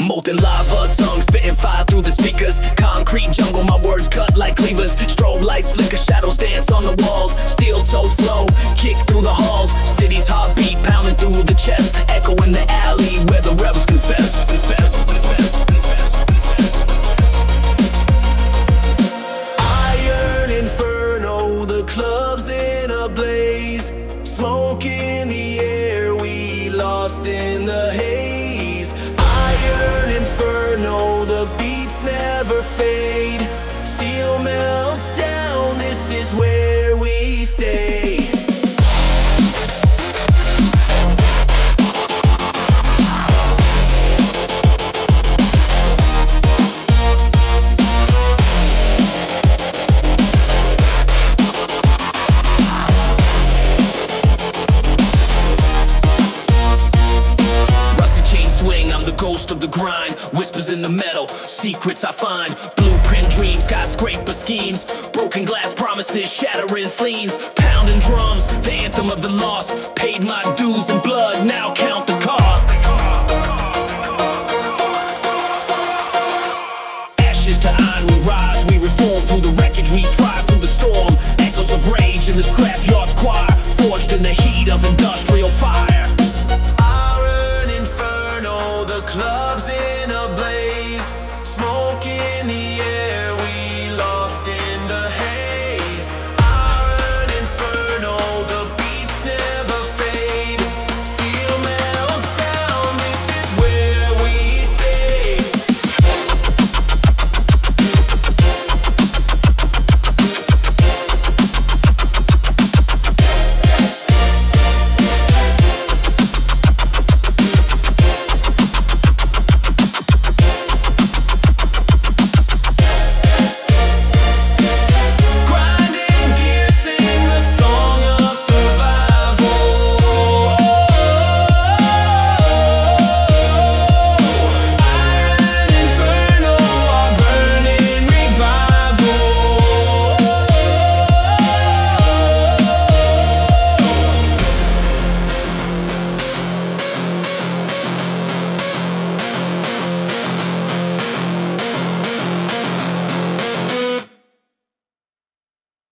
Molten lava, tongue spitting fire through the speakers. Concrete jungle, my words cut like cleavers. Strobe lights flicker, shadows dance on the walls. Steel-toed flow, kick through the halls. City's heartbeat pounding through the chest. Echo in the alley where the rebels confess. Iron inferno, the club's in a blaze. Smoke in the air, we lost in the haze. Iron inferno, the beats never fade. Steel melts down, this is where we stay. Ghost of the grind, whispers in the metal, secrets I find. Blueprint dreams, skyscraper schemes, broken glass promises, shattering fleas. Pounding drums, the anthem of the lost. Paid my dues in blood, now